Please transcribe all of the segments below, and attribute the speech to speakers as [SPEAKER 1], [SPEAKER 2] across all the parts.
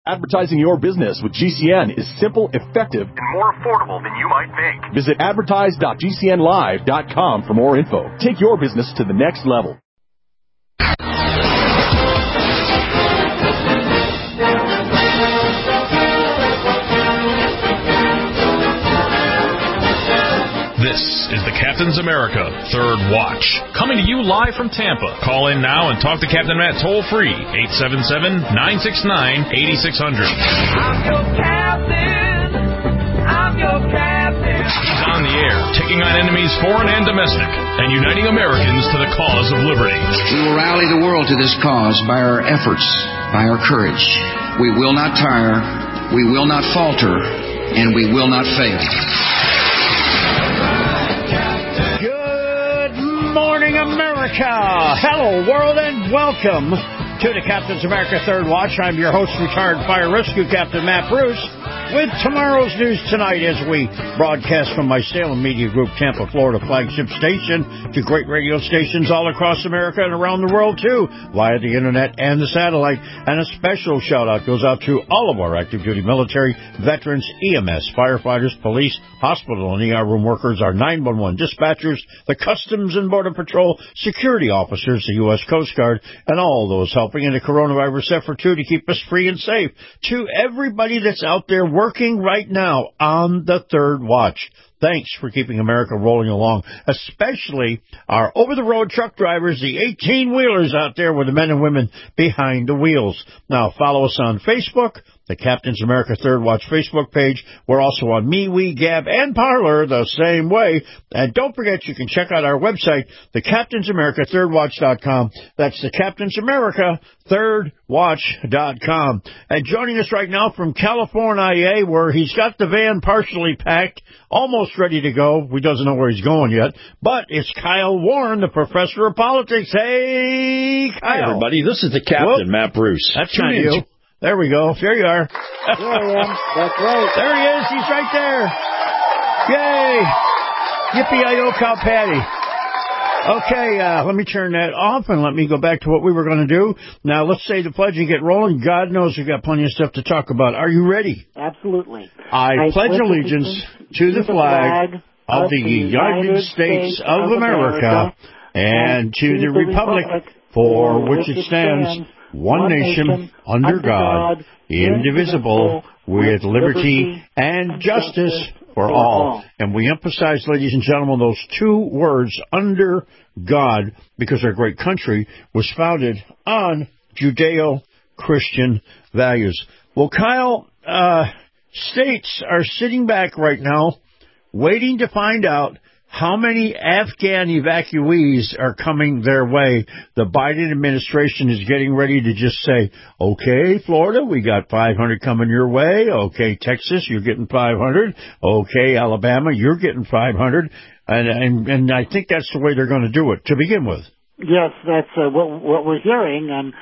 [SPEAKER 1] Advertising your business with GCN is simple, effective, and more affordable than you might think. Visit advertise.gcnlive.com for more info. Take your business to the next level.
[SPEAKER 2] This is the Captain's America Third Watch, coming to you live from Tampa. Call in now and talk to Captain Matt toll-free, 877-969-8600.
[SPEAKER 3] I'm your captain. I'm your captain.
[SPEAKER 2] He's on the air, taking on enemies foreign and domestic, and uniting Americans to the cause of liberty.
[SPEAKER 4] We will rally the world to this cause by our efforts, by our courage. We will not tire, we will not falter, and we will not fail.
[SPEAKER 5] Morning, America! Hello, world, and welcome to the Captain's America Third Watch. I'm your host, retired fire rescue captain Matt Bruce, with tomorrow's news tonight as we broadcast from my Salem Media Group, Tampa, Florida flagship station to great radio stations all across America and around the world, too, via the internet and the satellite. And a special shout-out goes out to all of our active duty military, veterans, EMS, firefighters, police, hospital and ER room workers, our 911 dispatchers, the Customs and Border Patrol, security officers, the U.S. Coast Guard, and all those helping in the coronavirus effort, too, to keep us free and safe. To everybody that's out there working right now on the Third Watch, thanks for keeping America rolling along, especially our over-the-road truck drivers, the 18-wheelers out there with the men and women behind the wheels. Now, follow us on Facebook, the Captain's America Third Watch Facebook page. We're also on MeWe, Gab, and Parler the same way. And don't forget, you can check out our website, thecaptainsamericathirdwatch.com. That's thecaptainsamericathirdwatch.com. And joining us right now from California, where he's got the van partially packed, almost ready to go. He doesn't know where he's going yet. But it's Kyle Warren, the professor of politics. Hey, Kyle.
[SPEAKER 6] Hey, everybody. This is the Captain, Matt Bruce.
[SPEAKER 5] That's not you. There we go. There you are.
[SPEAKER 7] There I am. That's right.
[SPEAKER 5] There he is. He's right there. Yay. Yippee-i-yo, cow patty. Okay, let me turn that off and let me go back to what we were going to do. Now, let's say the pledge and get rolling. God knows we've got plenty of stuff to talk about. Are you ready?
[SPEAKER 7] Absolutely.
[SPEAKER 5] I pledge allegiance to the flag of the United States of America and to the republic for which it stands, one nation, under God, indivisible, with liberty and justice for all. And we emphasize, ladies and gentlemen, those two words, under God, because our great country was founded on Judeo-Christian values. Well, Kyle, states are sitting back right now waiting to find out how many Afghan evacuees are coming their way. The Biden administration is getting ready to just say, okay, Florida, we got 500 coming your way. Okay, Texas, you're getting 500. Okay, Alabama, you're getting 500. And I think that's the way they're going to do it to begin with.
[SPEAKER 7] Yes, that's what we're hearing. And,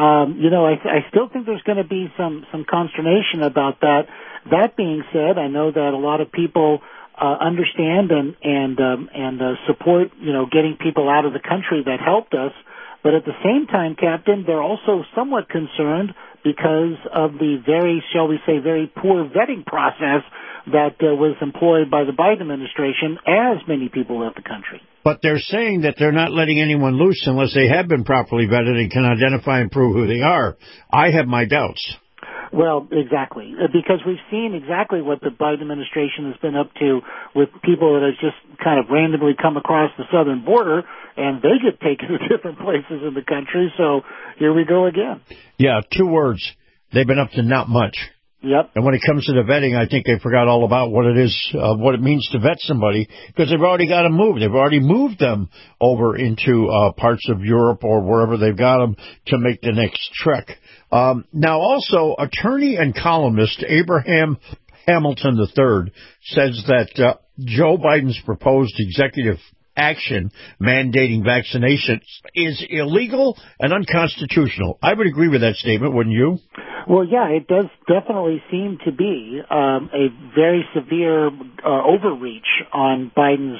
[SPEAKER 7] I still think there's going to be some consternation about that. That being said, I know that a lot of people understand and support, getting people out of the country that helped us. But at the same time, Captain, they're also somewhat concerned because of the very, shall we say, very poor vetting process that was employed by the Biden administration as many people left the country.
[SPEAKER 5] But they're saying that they're not letting anyone loose unless they have been properly vetted and can identify and prove who they are. I have my doubts.
[SPEAKER 7] Well, exactly, because we've seen exactly what the Biden administration has been up to with people that have just kind of randomly come across the southern border, and they get taken to different places in the country. So here we go again. Yeah, 2 words. They've been up to not much. Yep.
[SPEAKER 5] And when it comes to the vetting, I think they forgot all about what it is, what it means to vet somebody, because they've already got them moved. They've already moved them over into parts of Europe or wherever they've got them to make the next trek. Now, also, attorney and columnist Abraham Hamilton III says that Joe Biden's proposed executive action mandating vaccinations is illegal and unconstitutional. I would agree with that statement, wouldn't you?
[SPEAKER 7] Well, yeah, it does definitely seem to be a very severe overreach on Biden's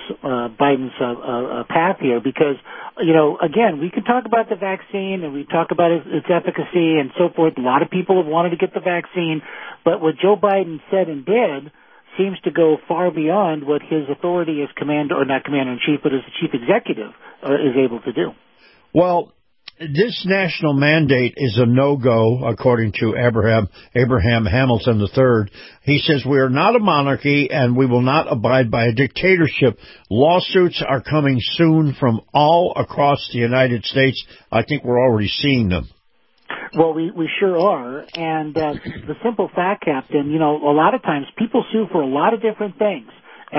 [SPEAKER 7] path here because, you know, again, we can talk about the vaccine and we talk about its efficacy and so forth. A lot of people have wanted to get the vaccine, but what Joe Biden said and did seems to go far beyond what his authority as not commander-in-chief, but as the chief executive is able to do.
[SPEAKER 5] Well, this national mandate is a no-go, according to Abraham Hamilton III. He says, we are not a monarchy and we will not abide by a dictatorship. Lawsuits are coming soon from all across the United States. I think we're already seeing them.
[SPEAKER 7] Well, we sure are. And the simple fact, Captain, you know, a lot of times people sue for a lot of different things.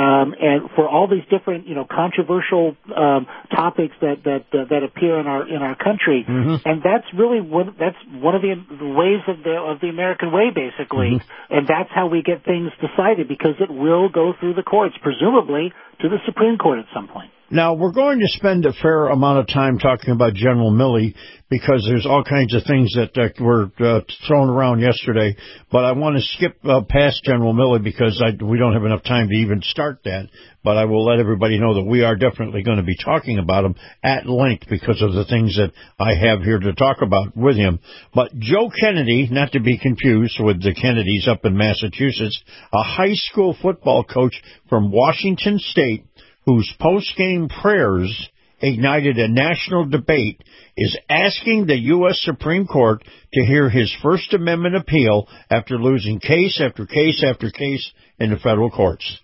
[SPEAKER 7] And for all these different, you know, controversial topics that appear in our country, and that's really one of the ways of the American way, basically, and that's how we get things decided because it will go through the courts, presumably to the Supreme Court at some point.
[SPEAKER 5] Now, we're going to spend a fair amount of time talking about General Milley because there's all kinds of things that were thrown around yesterday. But I want to skip past General Milley because we don't have enough time to even start that. But I will let everybody know that we are definitely going to be talking about him at length because of the things that I have here to talk about with him. But Joe Kennedy, not to be confused with the Kennedys up in Massachusetts, a high school football coach from Washington State, whose post-game prayers ignited a national debate, is asking the U.S. Supreme Court to hear his First Amendment appeal after losing case after case after case in the federal courts.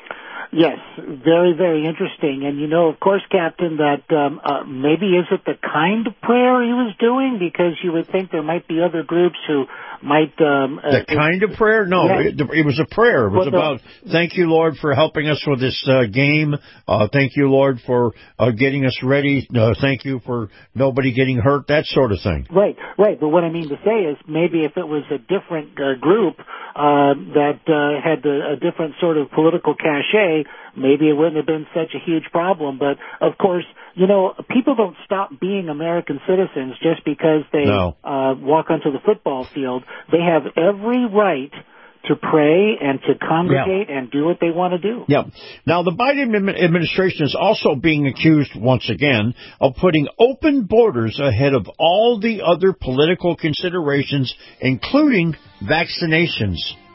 [SPEAKER 7] Yes, very, very interesting. And, you know, of course, Captain, that maybe is it the kind of prayer he was doing? Because you would think there might be other groups who might...
[SPEAKER 5] the kind of prayer? No, yeah. It was a prayer. It was about, thank you, Lord, for helping us with this game. Thank you, Lord, for getting us ready. Thank you for nobody getting hurt, that sort of thing.
[SPEAKER 7] Right. But what I mean to say is maybe if it was a different group that had a different sort of political cachet, maybe it wouldn't have been such a huge problem. But, of course, you know, people don't stop being American citizens just because they walk onto the football field. They have every right to pray and to congregate and do what they want to do.
[SPEAKER 5] Yeah. Now, the Biden administration is also being accused, once again, of putting open borders ahead of all the other political considerations, including vaccinations.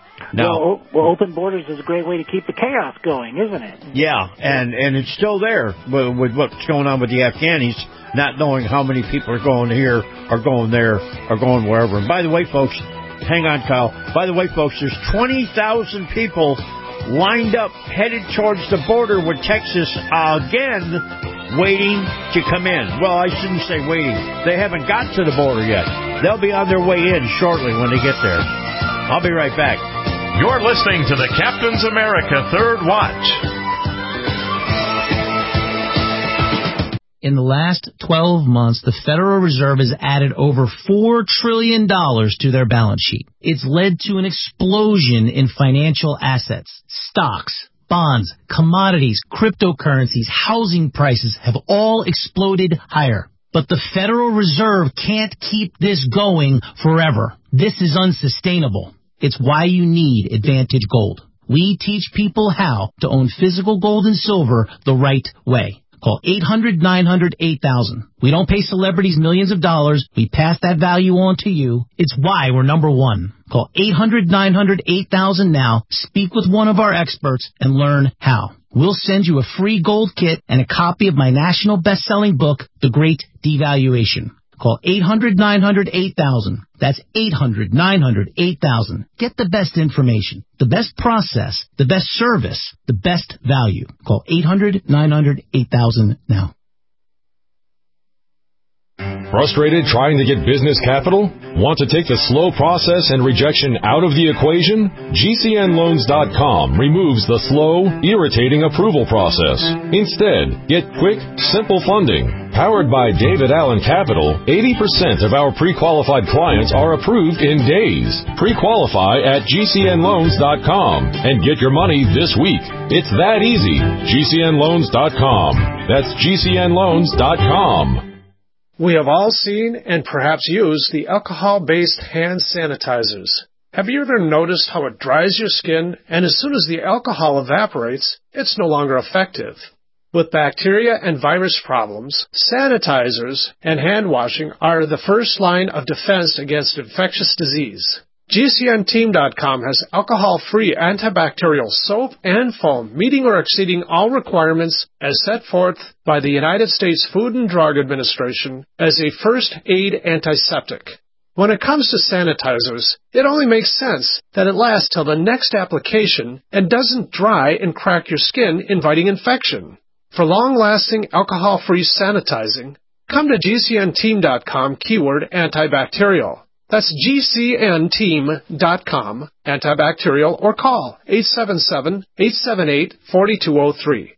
[SPEAKER 7] Now, well, open borders is a great way to keep the chaos going, isn't it?
[SPEAKER 5] Yeah, and it's still there with what's going on with the Afghanis, not knowing how many people are going here, are going there, are going wherever. And by the way, folks, hang on, Kyle. By the way, folks, there's 20,000 people lined up, headed towards the border with Texas again, waiting to come in. Well, I shouldn't say waiting. They haven't got to the border yet. They'll be on their way in shortly when they get there. I'll be right back.
[SPEAKER 2] You're listening to the Captain's America Third Watch.
[SPEAKER 8] In the last 12 months, the Federal Reserve has added over $4 trillion to their balance sheet. It's led to an explosion in financial assets. Stocks, bonds, commodities, cryptocurrencies, housing prices have all exploded higher. But the Federal Reserve can't keep this going forever. This is unsustainable. It's why you need Advantage Gold. We teach people how to own physical gold and silver the right way. Call 800-900-8000. We don't pay celebrities millions of dollars. We pass that value on to you. It's why we're number one. Call 800-900-8000 now. Speak with one of our experts and learn how. We'll send you a free gold kit and a copy of my national best-selling book, The Great Devaluation. Call 800-900-8000. That's 800-900-8000. Get the best information, the best process, the best service, the best value. Call 800-900-8000 now.
[SPEAKER 9] Frustrated trying to get business capital? Want to take the slow process and rejection out of the equation? GCNLoans.com removes the slow, irritating approval process. Instead, get quick, simple funding. Powered by David Allen Capital, 80% of our pre-qualified clients are approved in days. Pre-qualify at GCNLoans.com and get your money this week. It's that easy. GCNLoans.com. That's GCNLoans.com.
[SPEAKER 10] We have all seen and perhaps used the alcohol-based hand sanitizers. Have you ever noticed how it dries your skin, and as soon as the alcohol evaporates, it's no longer effective? With bacteria and virus problems, sanitizers and hand washing are the first line of defense against infectious disease. GCNteam.com has alcohol-free antibacterial soap and foam meeting or exceeding all requirements as set forth by the United States Food and Drug Administration as a first aid antiseptic. When it comes to sanitizers, it only makes sense that it lasts till the next application and doesn't dry and crack your skin, inviting infection. For long-lasting alcohol-free sanitizing, come to GCNteam.com keyword antibacterial. That's GCNteam.com, antibacterial, or call 877-878-4203.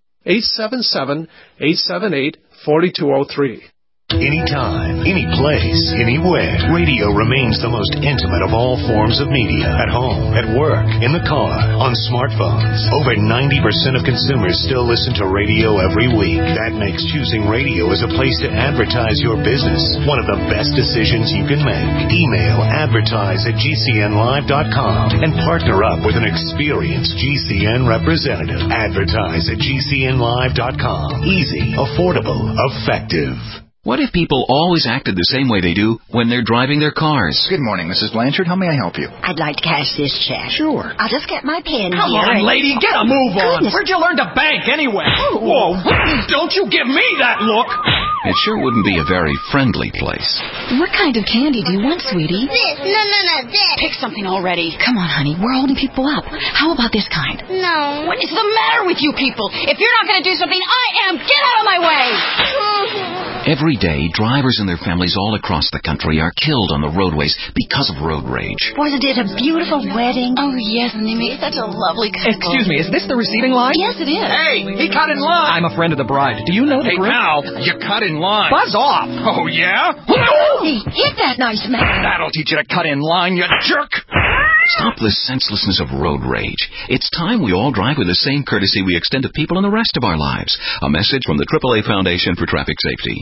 [SPEAKER 10] 877-878-4203.
[SPEAKER 11] Anytime, any place, anywhere, radio remains the most intimate of all forms of media. At home, at work, in the car, on smartphones. Over 90% of consumers still listen to radio every week. That makes choosing radio as a place to advertise your business one of the best decisions you can make. Email advertise@GCNlive.com and partner up with an experienced GCN representative. Advertise at GCNlive.com. Easy, affordable, effective.
[SPEAKER 12] What if people always acted the same way they do when they're driving their cars?
[SPEAKER 13] Good morning, Mrs. Blanchard. How may I help you?
[SPEAKER 14] I'd like to cash this check.
[SPEAKER 13] Sure.
[SPEAKER 14] I'll just get my pen
[SPEAKER 15] Come
[SPEAKER 14] here.
[SPEAKER 15] on, lady, get a move on.
[SPEAKER 14] Goodness.
[SPEAKER 15] Where'd you learn to bank anyway? Whoa, don't you give me that look.
[SPEAKER 12] It sure wouldn't be a very friendly place.
[SPEAKER 14] What kind of candy do you want, sweetie?
[SPEAKER 16] This. No, this.
[SPEAKER 14] Pick something already. Come on, honey. We're holding people up. How about this kind?
[SPEAKER 16] No.
[SPEAKER 14] What is the matter with you people? If you're not going to do something, I am. Get out of my way.
[SPEAKER 12] Every day, drivers and their families all across the country are killed on the roadways because of road rage.
[SPEAKER 14] Wasn't it a beautiful wedding? Oh, yes, and they made such a lovely couple.
[SPEAKER 15] Excuse me, is this the receiving line?
[SPEAKER 14] Yes, it is.
[SPEAKER 15] Hey, he cut in line. I'm a friend of the bride. Do you know the group? Hey, now, you cut in line. Buzz off. Oh, yeah?
[SPEAKER 14] Hey, hit that nice man.
[SPEAKER 15] That'll teach you to cut in line, you jerk.
[SPEAKER 12] Stop the senselessness of road rage. It's time we all drive with the same courtesy we extend to people in the rest of our lives. A message from the AAA Foundation for Traffic Safety.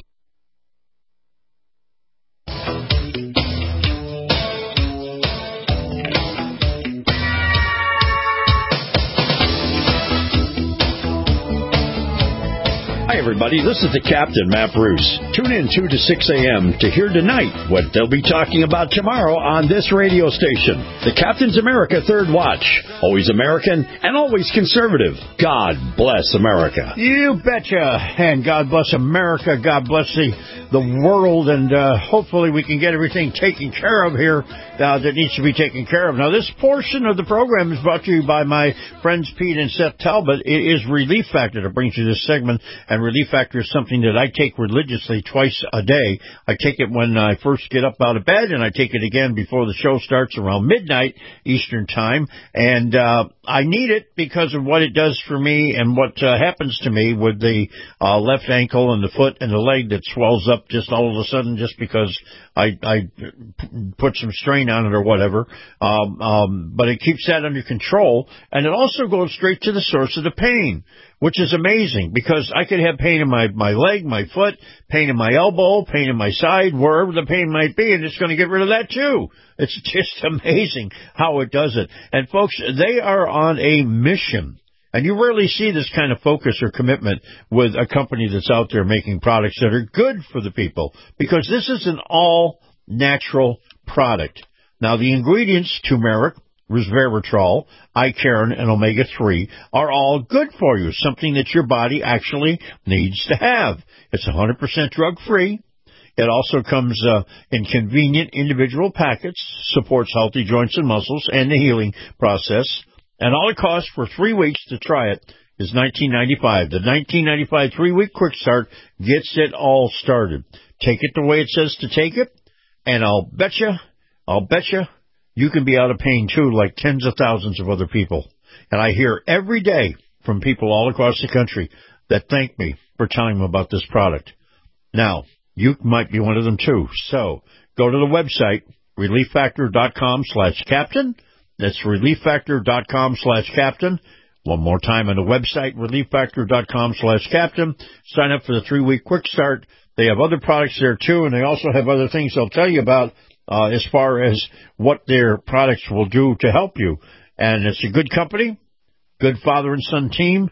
[SPEAKER 5] Hi, everybody. This is the Captain, Matt Bruce. Tune in 2 to 6 a.m. to hear tonight what they'll be talking about tomorrow on this radio station. The Captain's America Third Watch. Always American and always conservative. God bless America. You betcha. And God bless America. God bless the world. And hopefully we can get everything taken care of here that needs to be taken care of. Now, this portion of the program is brought to you by my friends Pete and Seth Talbot. It is Relief Factor that brings you this segment. And Relief Factor is something that I take religiously twice a day. I take it when I first get up out of bed, and I take it again before the show starts around midnight Eastern Time. And I need it because of what it does for me and what happens to me with the left ankle and the foot and the leg that swells up just all of a sudden just because I put some strain on it or whatever. But it keeps that under control, and it also goes straight to the source of the pain, which is amazing because I could have pain in my leg, my foot, pain in my elbow, pain in my side, wherever the pain might be, and it's going to get rid of that too. It's just amazing how it does it. And folks, they are on a mission. And you rarely see this kind of focus or commitment with a company that's out there making products that are good for the people, because this is an all-natural product. Now, the ingredients, turmeric, resveratrol, Icarin, and omega-3 are all good for you, something that your body actually needs to have. It's 100% drug-free. It also comes in convenient individual packets, supports healthy joints and muscles and the healing process. And all it costs for 3 weeks to try it is $19.95. The $19.95 3-week quick start gets it all started. Take it the way it says to take it, and I'll betcha you can be out of pain too, like tens of thousands of other people. And I hear every day from people all across the country that thank me for telling them about this product. Now, you might be one of them too. So go to the website, relieffactor.com/captain. That's relieffactor.com/captain. One more time on the website, relieffactor.com/captain. Sign up for the 3-week quick start. They have other products there too, and they also have other things they'll tell you about as far as what their products will do to help you. And it's a good company, good father and son team,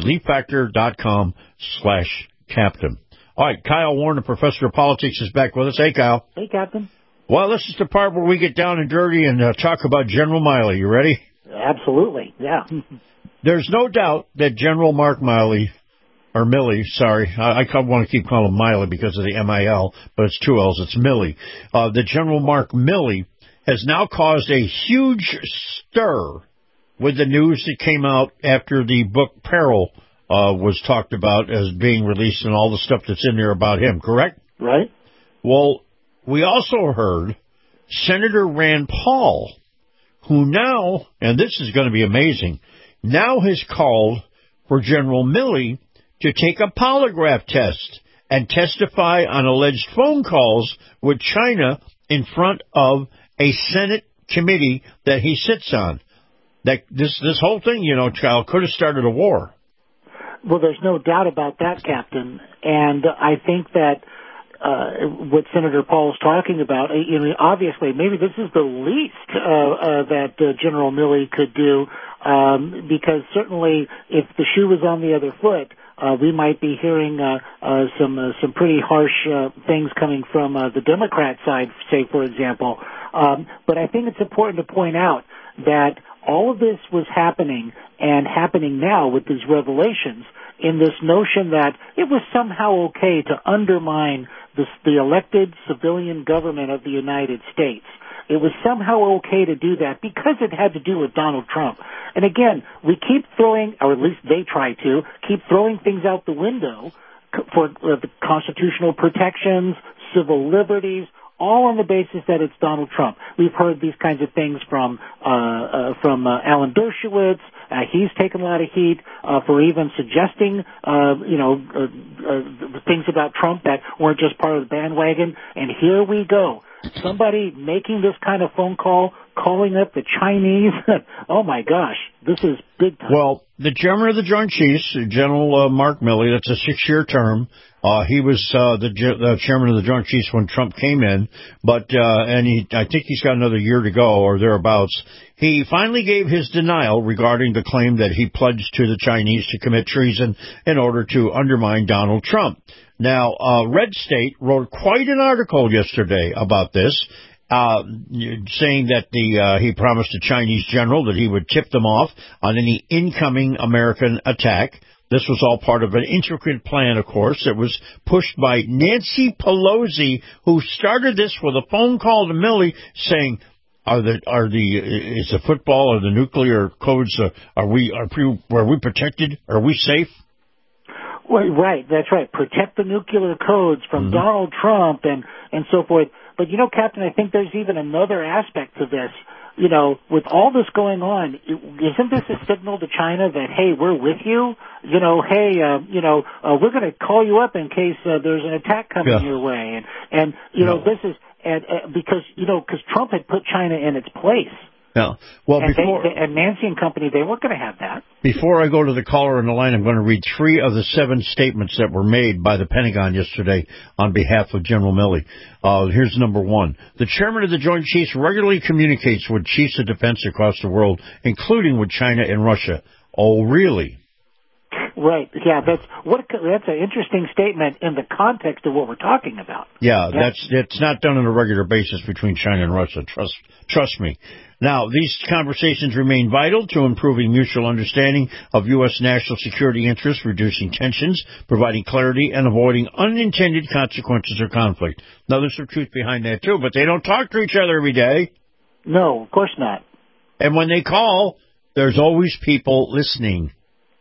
[SPEAKER 5] relieffactor.com/captain. All right, Kyle Warner, professor of politics, is back with us. Hey, Kyle.
[SPEAKER 7] Hey, Captain.
[SPEAKER 5] Well, this is the part where we get down and dirty and talk about General Milley. You ready?
[SPEAKER 7] Absolutely, yeah.
[SPEAKER 5] There's no doubt that General Mark Milley, or Milley, sorry, I want to keep calling him Milley because of the M-I-L, but it's 2 L's, it's Milley. The General Mark Milley has now caused a huge stir with the news that came out after the book Peril was talked about as being released and all the stuff that's in there about him, correct?
[SPEAKER 7] Right.
[SPEAKER 5] Well, we also heard Senator Rand Paul, who now, and this is going to be amazing, now has called for General Milley to take a polygraph test and testify on alleged phone calls with China in front of a Senate committee that he sits on. That this whole thing, Kyle, could have started a war.
[SPEAKER 7] Well, there's no doubt about that, Captain. And I think that what Senator Paul's talking about, obviously, maybe this is the least that General Milley could do, because certainly if the shoe was on the other foot, we might be hearing some pretty harsh things coming from the Democrat side, say, for example. But I think it's important to point out that all of this was happening and happening now with these revelations in this notion that it was somehow okay to undermine the elected civilian government of the United States. It was somehow okay to do that because it had to do with Donald Trump. And again, we keep throwing, or at least they try to, keep throwing things out the window for the constitutional protections, civil liberties, all on the basis that it's Donald Trump. We've heard these kinds of things from Alan Dershowitz. He's taken a lot of heat for even suggesting, things about Trump that weren't just part of the bandwagon. And here we go. Somebody making this kind of phone call, calling up the Chinese. Oh, my gosh. This is big time.
[SPEAKER 5] Well, the chairman of the Joint Chiefs, General Mark Milley, that's a 6-year term. He was the chairman of the Joint Chiefs when Trump came in, but I think he's got another year to go or thereabouts. He finally gave his denial regarding the claim that he pledged to the Chinese to commit treason in order to undermine Donald Trump. Now, Red State wrote quite an article yesterday about this, saying that he promised a Chinese general that he would tip them off on any incoming American attack. This was all part of an intricate plan, of course, that was pushed by Nancy Pelosi, who started this with a phone call to Milley saying, is the football or the nuclear codes, are we protected? Are we safe?
[SPEAKER 7] Well, right, that's right. Protect the nuclear codes from Donald Trump and so forth. But, Captain, I think there's even another aspect to this. With all this going on, isn't this a signal to China that, hey, we're with you? We're going to call you up in case there's an attack coming your way. And this is because Trump had put China in its place.
[SPEAKER 5] Yeah. Well,
[SPEAKER 7] and Nancy and company, they weren't going to have that.
[SPEAKER 5] Before I go to the caller on the line, I'm going to read 3 of the 7 statements that were made by the Pentagon yesterday on behalf of General Milley. Here's number 1. The chairman of the Joint Chiefs regularly communicates with chiefs of defense across the world, including with China and Russia. Oh, really?
[SPEAKER 7] Right. Yeah, that's an interesting statement in the context of what we're talking about.
[SPEAKER 5] Yeah, that's not done on a regular basis between China and Russia. Trust me. Now, these conversations remain vital to improving mutual understanding of U.S. national security interests, reducing tensions, providing clarity, and avoiding unintended consequences or conflict. Now, there's some truth behind that, too, but they don't talk to each other every day.
[SPEAKER 7] No, of course not.
[SPEAKER 5] And when they call, there's always people listening.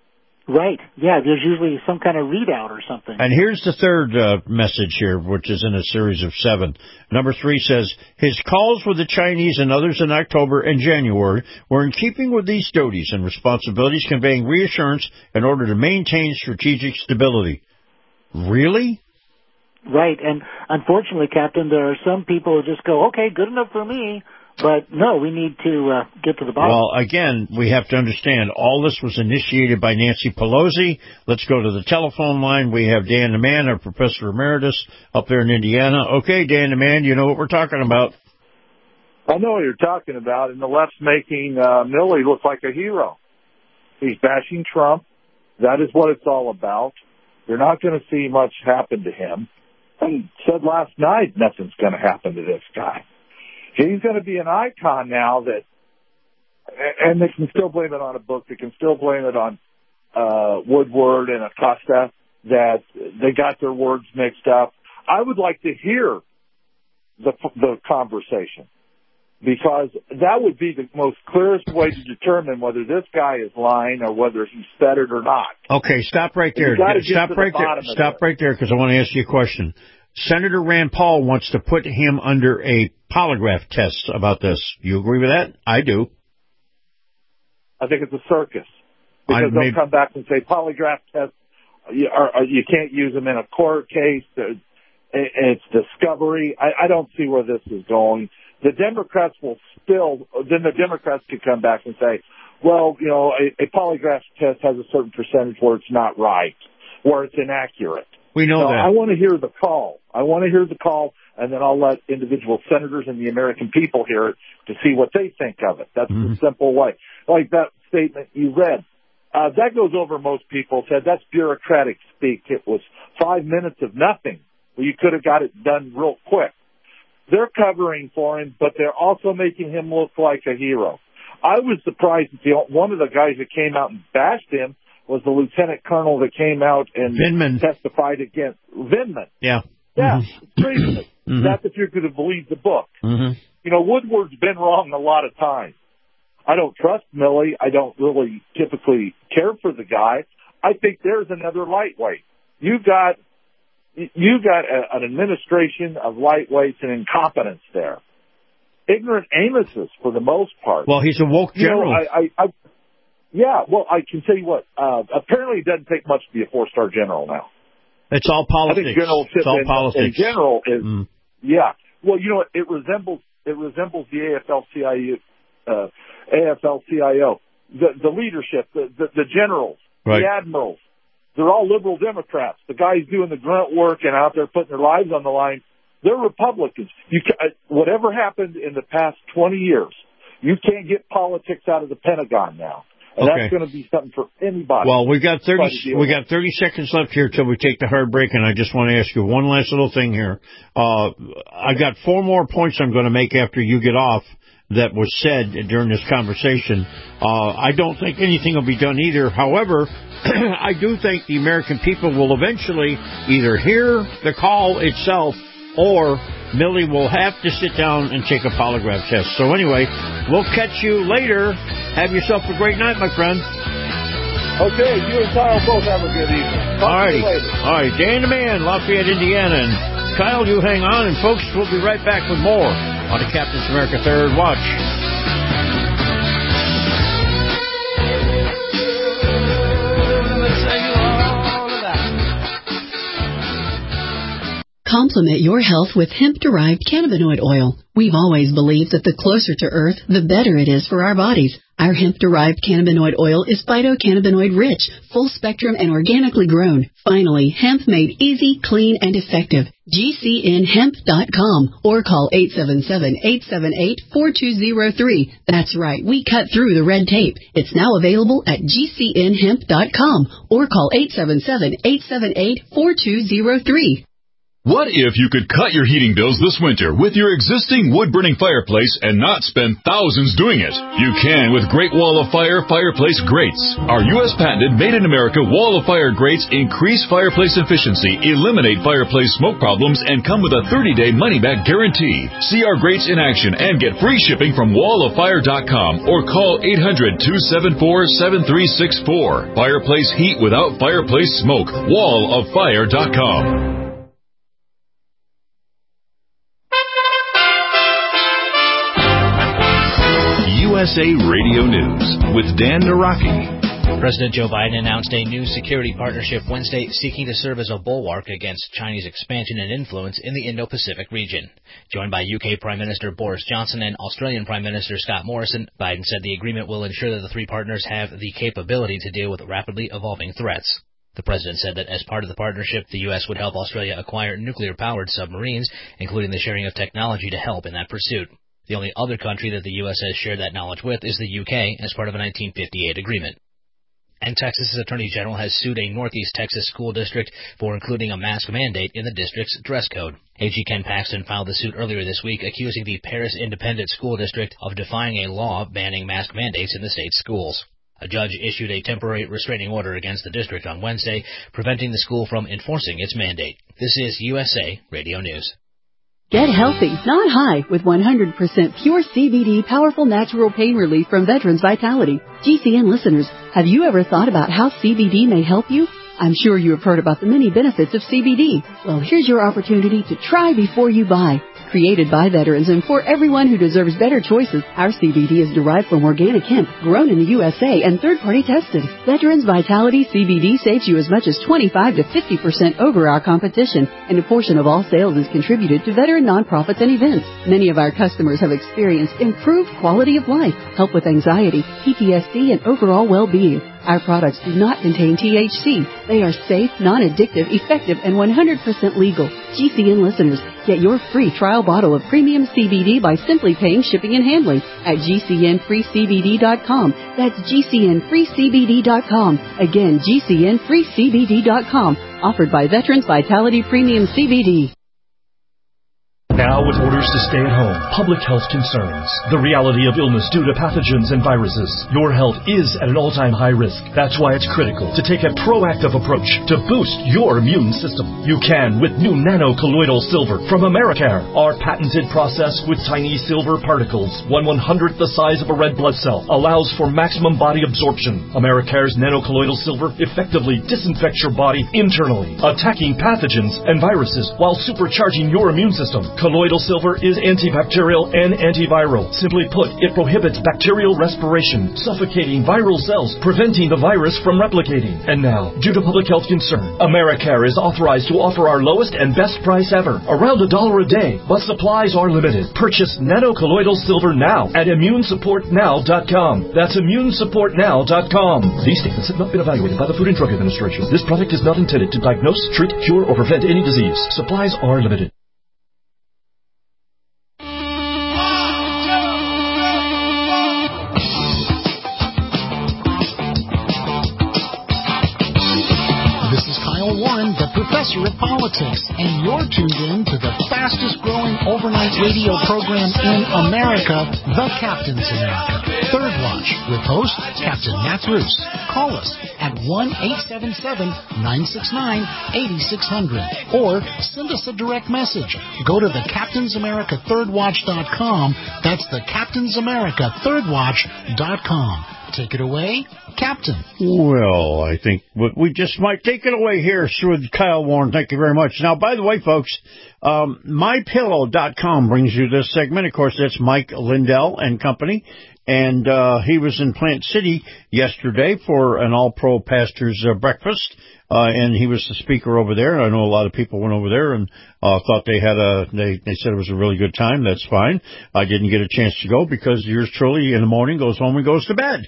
[SPEAKER 7] Right. Yeah, there's usually some kind of readout or something.
[SPEAKER 5] And here's the third message here, which is in a series of 7. Number 3 says, his calls with the Chinese and others in October and January were in keeping with these duties and responsibilities, conveying reassurance in order to maintain strategic stability. Really?
[SPEAKER 7] Right. And unfortunately, Captain, there are some people who just go, okay, good enough for me. But, no, we need to get to the bottom.
[SPEAKER 5] Well, again, we have to understand all this was initiated by Nancy Pelosi. Let's go to the telephone line. We have Dan the Man, our professor emeritus, up there in Indiana. Okay, Dan the Man, you know what we're talking about.
[SPEAKER 16] I know what you're talking about, and the left's making Milley look like a hero. He's bashing Trump. That is what it's all about. You're not going to see much happen to him. I said last night nothing's going to happen to this guy. He's going to be an icon now that, and they can still blame it on a book. They can still blame it on Woodward and Acosta, that they got their words mixed up. I would like to hear the conversation, because that would be the most clearest way to determine whether this guy is lying or whether he said it or not.
[SPEAKER 5] Okay, stop right there. Stop right there. Stop right there, because I want to ask you a question. Senator Rand Paul wants to put him under a polygraph test about this. You agree with that? I do.
[SPEAKER 16] I think it's a circus, because they'll come back and say polygraph tests, you can't use them in a court case. It's discovery. I don't see where this is going. The Democrats will still, then the Democrats could come back and say, well, you know, a polygraph test has a certain percentage where it's not right, where it's inaccurate.
[SPEAKER 5] We know that.
[SPEAKER 16] I want to hear the call. And then I'll let individual senators and the American people hear it to see what they think of it. That's the simple way. Like that statement you read. That goes over most people. Said that's bureaucratic speak. It was 5 minutes of nothing. Well, you could have got it done real quick. They're covering for him, but they're also making him look like a hero. I was surprised that one of the guys that came out and bashed him was the lieutenant colonel that came out and testified against Vindman.
[SPEAKER 5] Yeah.
[SPEAKER 16] Yeah, treason. That's if you're going to believe the book. You know, Woodward's been wrong a lot of times. I don't trust Milley. I don't really typically care for the guy. I think there's another lightweight. You've got an administration of lightweights and incompetence there. Ignorant Amoses for the most part.
[SPEAKER 5] Well, he's a woke general.
[SPEAKER 16] Yeah, well, I can tell you what. Apparently, it doesn't take much to be a 4-star general now.
[SPEAKER 5] It's all politics.
[SPEAKER 16] I think generalship
[SPEAKER 5] politics.
[SPEAKER 16] In general is, yeah. Well, you know, it resembles the AFL-CIO. The leadership, the generals, the admirals. They're all liberal Democrats. The guys doing the grunt work and out there putting their lives on the line, they're Republicans. Whatever happened in the past 20 years, you can't get politics out of the Pentagon now. And that's going to be something for anybody.
[SPEAKER 5] Well, we got 30 seconds left here till we take the hard break, and I just want to ask you one last little thing here. I got 4 more points I'm going to make after you get off that was said during this conversation. I don't think anything will be done either. However, I do think the American people will eventually either hear the call itself or Milley will have to sit down and take a polygraph test. So anyway, we'll catch you later. Have yourself a great night, my friend.
[SPEAKER 16] Okay, you and Kyle both have a good evening. Talk to you later.
[SPEAKER 5] All right, Dan the Man, Lafayette, Indiana. And Kyle, you hang on, and folks, we'll be right back with more on the Captain's America Third Watch.
[SPEAKER 17] Complement your health with hemp-derived cannabinoid oil. We've always believed that the closer to Earth, the better it is for our bodies. Our hemp-derived cannabinoid oil is phytocannabinoid-rich, full-spectrum, and organically grown. Finally, hemp made easy, clean, and effective. GCNhemp.com or call 877-878-4203. That's right, we cut through the red tape. It's now available at GCNhemp.com or call 877-878-4203.
[SPEAKER 1] What if you could cut your heating bills this winter with your existing wood-burning fireplace and not spend thousands doing it? You can with Great Wall of Fire fireplace grates. Our U.S. patented made-in-America Wall of Fire grates increase fireplace efficiency, eliminate fireplace smoke problems, and come with a 30-day money-back guarantee. See our grates in action and get free shipping from walloffire.com or call 800-274-7364. Fireplace heat without fireplace smoke. walloffire.com. USA Radio News with Dan Naraki.
[SPEAKER 18] President Joe Biden announced a new security partnership Wednesday seeking to serve as a bulwark against Chinese expansion and influence in the Indo-Pacific region. Joined by UK Prime Minister Boris Johnson and Australian Prime Minister Scott Morrison, Biden said the agreement will ensure that the three partners have the capability to deal with rapidly evolving threats. The president said that as part of the partnership, the U.S. would help Australia acquire nuclear-powered submarines, including the sharing of technology to help in that pursuit. The only other country that the U.S. has shared that knowledge with is the U.K. as part of a 1958 agreement. And Texas's Attorney General has sued a Northeast Texas school district for including a mask mandate in the district's dress code. AG Ken Paxton filed the suit earlier this week, accusing the Paris Independent School District of defying a law banning mask mandates in the state's schools. A judge issued a temporary restraining order against the district on Wednesday, preventing the school from enforcing its mandate. This is USA Radio News.
[SPEAKER 17] Get healthy, not high, with 100% pure CBD powerful natural pain relief from Veterans Vitality. GCN listeners, have you ever thought about how CBD may help you? I'm sure you have heard about the many benefits of CBD. Well, here's your opportunity to try before you buy. Created by veterans and for everyone who deserves better choices, our CBD is derived from organic hemp, grown in the USA and third-party tested. Veterans Vitality CBD saves you as much as 25 to 50% over our competition, and a portion of all sales is contributed to veteran nonprofits and events. Many of our customers have experienced improved quality of life, help with anxiety, PTSD, and overall well-being. Our products do not contain THC. They are safe, non-addictive, effective, and 100% legal. GCN listeners, get your free trial bottle of premium CBD by simply paying shipping and handling at GCNFreeCBD.com. That's GCNFreeCBD.com. Again, GCNFreeCBD.com. Offered by Veterans Vitality Premium CBD.
[SPEAKER 19] Now with orders to stay at home, public health concerns, the reality of illness due to pathogens and viruses, your health is at an all-time high risk. That's why it's critical to take a proactive approach to boost your immune system. You can with new nano-colloidal silver from Americare. Our patented process with tiny silver particles, 1/100th the size of a red blood cell, allows for maximum body absorption. Americare's nano-colloidal silver effectively disinfects your body internally, attacking pathogens and viruses while supercharging your immune system. Colloidal silver is antibacterial and antiviral. Simply put, it prohibits bacterial respiration, suffocating viral cells, preventing the virus from replicating. And now, due to public health concern, Americare is authorized to offer our lowest and best price ever, around $1 a day, but supplies are limited. Purchase nano-colloidal silver now at ImmuneSupportNow.com. That's ImmuneSupportNow.com. These statements have not been evaluated by the Food and Drug Administration. This product is not intended to diagnose, treat, cure, or prevent any disease. Supplies are limited.
[SPEAKER 20] Warren, the professor of politics, and you're tuned in to the fastest-growing overnight radio program in America, The Captain's America, Third Watch, with host Captain Matt Bruce. Call us at 1-877-969-8600 or send us a direct message. Go to the CaptainsAmericaThirdWatch.com. That's the CaptainsAmericaThirdWatch.com. Take it away, Captain.
[SPEAKER 5] Well, I think we just might take it away here with Kyle Warren. Thank you very much. Now, by the way, folks, MyPillow.com brings you this segment. Of course, that's Mike Lindell and company. And he was in Plant City yesterday for an all-pro pastors breakfast. And he was the speaker over there. And I know a lot of people went over there and thought they had they said it was a really good time. That's fine. I didn't get a chance to go because yours truly in the morning goes home and goes to bed.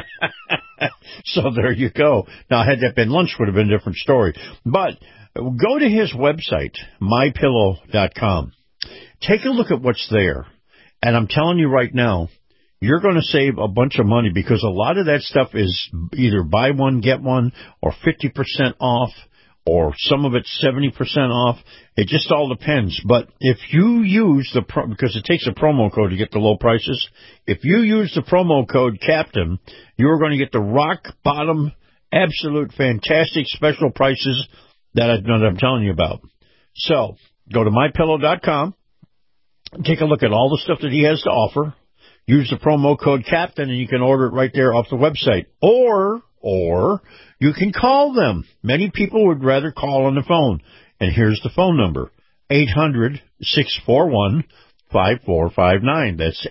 [SPEAKER 5] So there you go. Now, had that been lunch, would have been a different story. But go to his website, MyPillow.com. Take a look at what's there. And I'm telling you right now, you're going to save a bunch of money because a lot of that stuff is either buy one, get one, or 50% off, or some of it's 70% off. It just all depends. But if you use because it takes a promo code to get the low prices, if you use the promo code Captain, you're going to get the rock bottom, absolute fantastic special prices that I'm telling you about. So go to MyPillow.com, take a look at all the stuff that he has to offer. Use the promo code Captain, and you can order it right there off the website. Or you can call them. Many people would rather call on the phone. And here's the phone number, 800-641-5459. That's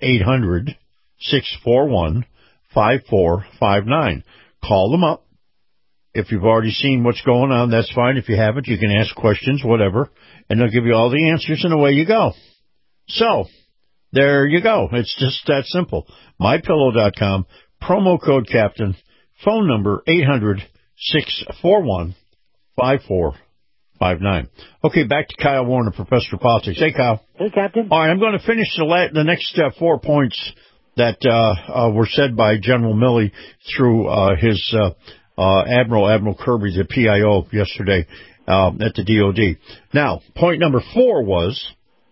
[SPEAKER 5] 800-641-5459. Call them up. If you've already seen what's going on, that's fine. If you haven't, you can ask questions, whatever, and they'll give you all the answers, and away you go. So, there you go. It's just that simple. MyPillow.com, promo code Captain, phone number 800-641-5459. Okay, back to Kyle Warner, Professor of Politics. Hey, Kyle.
[SPEAKER 7] Hey, Captain.
[SPEAKER 5] All right, I'm going to finish the next 4 points that were said by General Milley through his Admiral Kirby, the PIO, yesterday at the DOD. Now, point number 4 was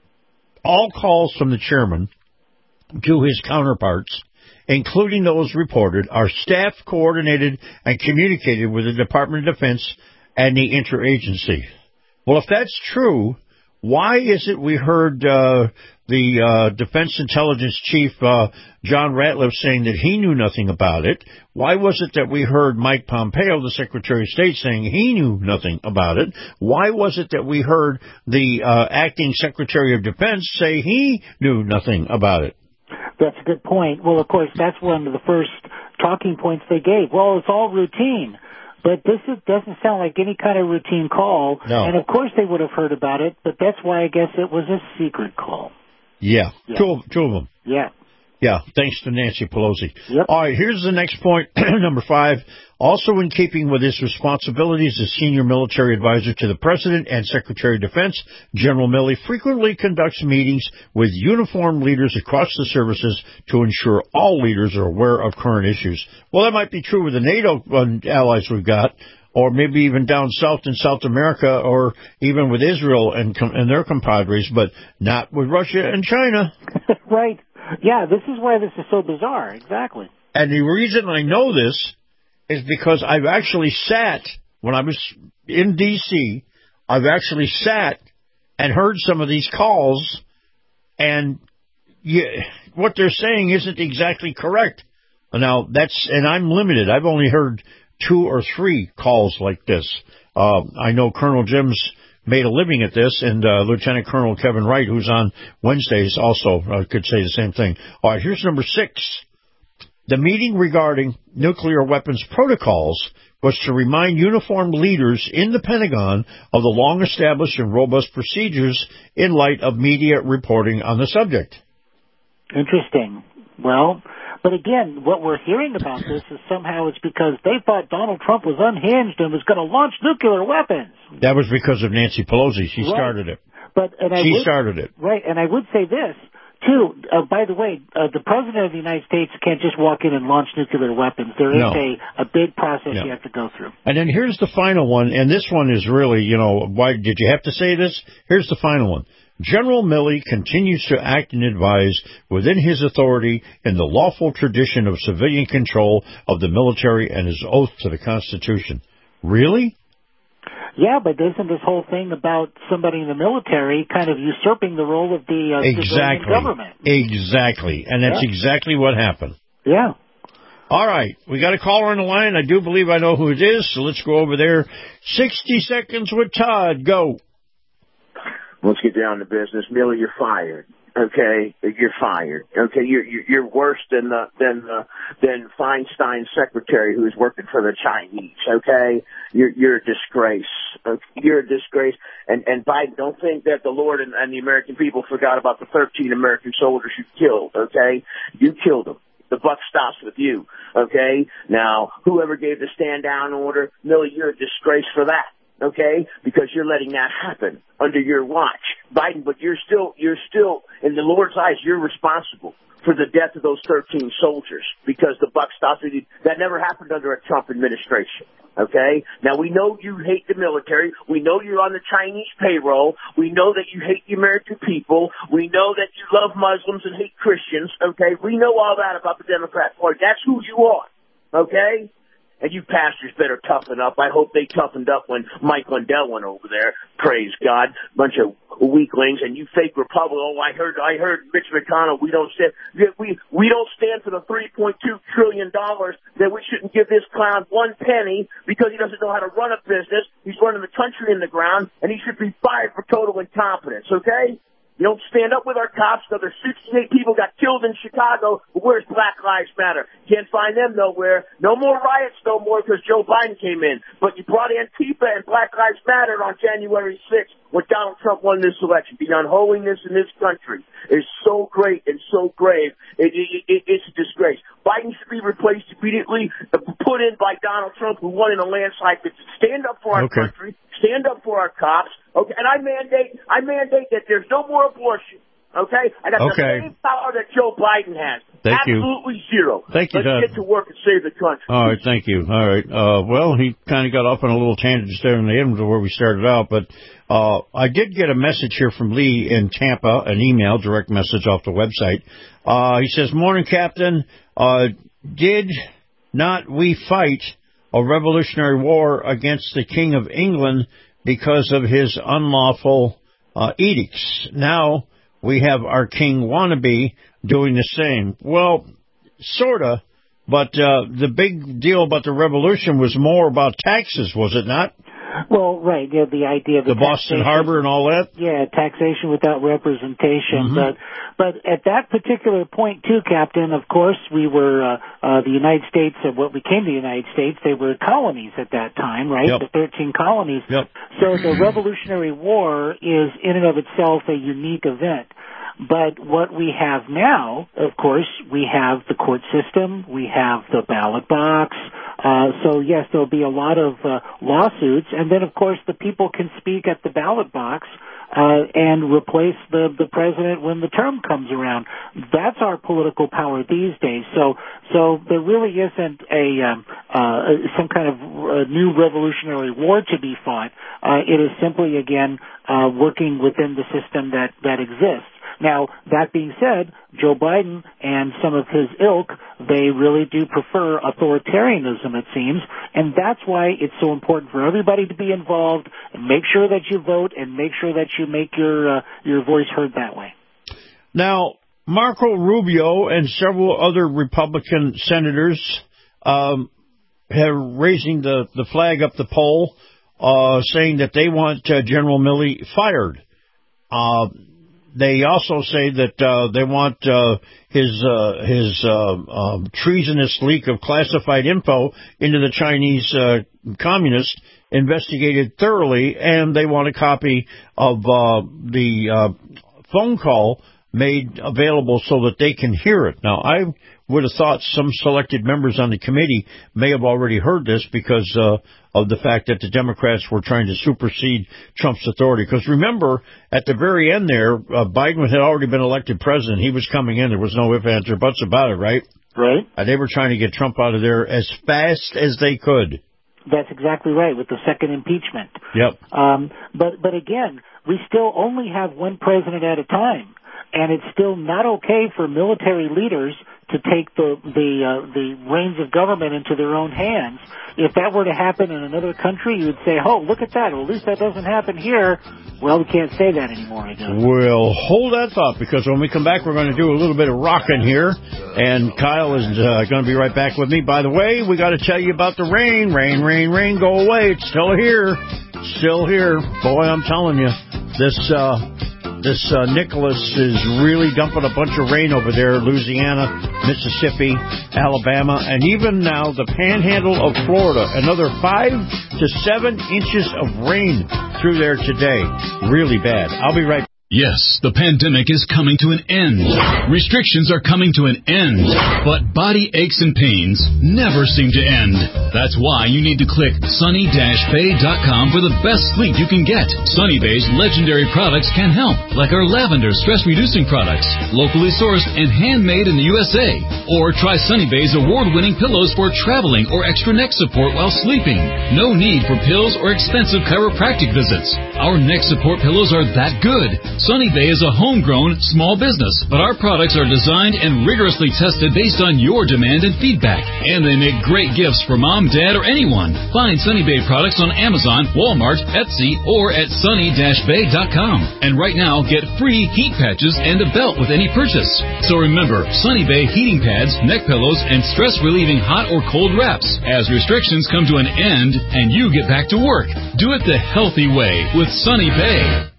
[SPEAKER 5] all calls from the chairman to his counterparts, including those reported, are staff coordinated and communicated with the Department of Defense and the interagency. Well, if that's true, why is it we heard the Defense Intelligence Chief, John Ratliff, saying that he knew nothing about it? Why was it that we heard Mike Pompeo, the Secretary of State, saying he knew nothing about it? Why was it that we heard the acting Secretary of Defense say he knew nothing about it?
[SPEAKER 7] That's a good point. Well, of course, that's one of the first talking points they gave. Well, it's all routine. But this doesn't sound like any kind of routine call.
[SPEAKER 5] No.
[SPEAKER 7] And, of course, they would have heard about it, but that's why I guess it was a secret call.
[SPEAKER 5] Yeah. Two of them.
[SPEAKER 7] Yeah.
[SPEAKER 5] Yeah, thanks to Nancy Pelosi.
[SPEAKER 7] Yep.
[SPEAKER 5] All right, here's the next point, number 5. Also in keeping with his responsibilities as senior military advisor to the President and Secretary of Defense, General Milley frequently conducts meetings with uniformed leaders across the services to ensure all leaders are aware of current issues. Well, that might be true with the NATO allies we've got, or maybe even down south in South America, or even with Israel and their compadres, but not with Russia and China.
[SPEAKER 7] Right. Yeah, this is why this is so bizarre. Exactly.
[SPEAKER 5] And the reason I know this is because I've actually sat, when I was in D.C., I've actually sat and heard some of these calls, and what they're saying isn't exactly correct. Now, and I'm limited. I've only heard 2 or 3 calls like this. I know Colonel Jim's made a living at this, and Lieutenant Colonel Kevin Wright, who's on Wednesdays, also could say the same thing. All right, here's number 6. The meeting regarding nuclear weapons protocols was to remind uniformed leaders in the Pentagon of the long-established and robust procedures in light of media reporting on the subject.
[SPEAKER 7] Interesting. Well, but again, what we're hearing about this is somehow it's because they thought Donald Trump was unhinged and was going to launch nuclear weapons.
[SPEAKER 5] That was because of Nancy Pelosi. She started it. She started it.
[SPEAKER 7] Right, and I would say this, too. By the way, the President of the United States can't just walk in and launch nuclear weapons. There is a big process you have to go through.
[SPEAKER 5] And then here's the final one, and this one is really, why did you have to say this? Here's the final one. General Milley continues to act and advise within his authority in the lawful tradition of civilian control of the military and his oath to the Constitution. Really?
[SPEAKER 7] Yeah, but isn't this whole thing about somebody in the military kind of usurping the role of the civilian government?
[SPEAKER 5] Exactly. And that's exactly what happened.
[SPEAKER 7] Yeah.
[SPEAKER 5] All right. We got a caller on the line. I do believe I know who it is, so let's go over there. 60 seconds with Todd. Go.
[SPEAKER 21] Let's get down to business. Milley, you're fired. Okay, you're fired. Okay, you're worse than Feinstein's secretary who's working for the Chinese. Okay, you're a disgrace. Okay? You're a disgrace. And Biden, don't think that the Lord and the American people forgot about the 13 American soldiers you killed. Okay, you killed them. The buck stops with you. Okay, now whoever gave the stand down order, Milley, you're a disgrace for that. okay, because you're letting that happen under your watch, Biden. But you're still, in the Lord's eyes, you're responsible for the death of those 13 soldiers because the buck stops. That never happened under a Trump administration. Okay? Now, we know you hate the military. We know you're on the Chinese payroll. We know that you hate the American people. We know that you love Muslims and hate Christians. Okay? We know all that about the Democrat Party. That's who you are. Okay? And you pastors better toughen up. I hope they toughened up when Mike Lindell went over there. Praise God. Bunch of weaklings. And you fake Republicans. Oh, I heard Mitch McConnell. We don't stand for the $3.2 trillion that we shouldn't give this clown one penny because he doesn't know how to run a business. He's running the country in the ground, and he should be fired for total incompetence. Okay? You don't stand up with our cops. Another 68 people got killed in Chicago. But where's Black Lives Matter? Can't find them nowhere. No more riots no more because Joe Biden came in. But you brought Antifa and Black Lives Matter on January 6th when Donald Trump won this election. The unholiness in this country is so great and so grave. It's a disgrace. Biden should be replaced immediately, put in by Donald Trump, who won in a landslide. Stand up for our country. Stand up for our cops. Okay, and I mandate that there's no more abortion. Okay, I got the same power that Joe Biden has. Absolutely zero.
[SPEAKER 5] Thank you,
[SPEAKER 21] Let's get to work and save the country.
[SPEAKER 5] All right, thank you. All right. Well, he kind of got off on a little tangent there in the end of where we started out, but I did get a message here from Lee in Tampa, an email, direct message off the website. He says, "Morning, Captain. Did not we fight a revolutionary war against the King of England because of his unlawful edicts? Now we have our king wannabe doing the same." Well, sort of, but the big deal about the revolution was more about taxes, was it not?
[SPEAKER 7] Well, right. Yeah, the idea of
[SPEAKER 5] the Boston Harbor and all that.
[SPEAKER 7] Yeah, taxation without representation. But at that particular point, too, Captain, of course, we were the United States, or what became the United States. They were colonies at that time, right?
[SPEAKER 5] Yep.
[SPEAKER 7] The 13 colonies.
[SPEAKER 5] Yep.
[SPEAKER 7] So the Revolutionary War is, in and of itself, a unique event. But what we have now, of course, we have the court system, we have the ballot box. So, yes, there'll be a lot of lawsuits. And then, of course, the people can speak at the ballot box and replace the president when the term comes around. That's our political power these days. So there really isn't some kind of new revolutionary war to be fought. It is simply, again, working within the system that exists. Now, that being said, Joe Biden and some of his ilk, they really do prefer authoritarianism, it seems, and that's why it's so important for everybody to be involved and make sure that you vote and make sure that you make your voice heard that way.
[SPEAKER 5] Now, Marco Rubio and several other Republican senators have raising the flag up the pole, saying that they want General Milley fired. They also say that they want his treasonous leak of classified info into the Chinese communists investigated thoroughly, and they want a copy of the phone call made available so that they can hear it. Now, I would have thought some selected members on the committee may have already heard this because of the fact that the Democrats were trying to supersede Trump's authority. Because remember, at the very end there, Biden had already been elected president. He was coming in. There was no ifs, ands, or buts about it, right?
[SPEAKER 7] Right.
[SPEAKER 5] They were trying to get Trump out of there as fast as they could.
[SPEAKER 7] That's exactly right, with the second impeachment.
[SPEAKER 5] Yep.
[SPEAKER 7] But again, we still only have one president at a time. And it's still not okay for military leaders to take the reins of government into their own hands. If that were to happen in another country, you would say, "Oh, look at that. Well, at least that doesn't happen here." Well, we can't say that anymore, I guess.
[SPEAKER 5] Well, hold that thought, because when we come back, we're going to do a little bit of rocking here, and Kyle is going to be right back with me. By the way, we got to tell you about the rain. Rain, rain, rain, go away. It's still here. Still here. Boy, I'm telling you, this Nicholas is really dumping a bunch of rain over there, Louisiana, Mississippi, Alabama, and even now the panhandle of Florida. Another 5 to 7 inches of rain through there today. Really bad. I'll be right back.
[SPEAKER 1] Yes, the pandemic is coming to an end. Restrictions are coming to an end. But body aches and pains never seem to end. That's why you need to click sunny-bay.com for the best sleep you can get. Sunny Bay's legendary products can help, like our lavender stress-reducing products, locally sourced and handmade in the USA. Or try Sunny Bay's award-winning pillows for traveling or extra neck support while sleeping. No need for pills or expensive chiropractic visits. Our neck support pillows are that good. Sunny Bay is a homegrown, small business, but our products are designed and rigorously tested based on your demand and feedback. And they make great gifts for mom, dad, or anyone. Find Sunny Bay products on Amazon, Walmart, Etsy, or at sunny-bay.com. And right now, get free heat patches and a belt with any purchase. So remember, Sunny Bay heating pads, neck pillows, and stress-relieving hot or cold wraps. As restrictions come to an end and you get back to work, do it the healthy way with Sunny Bay.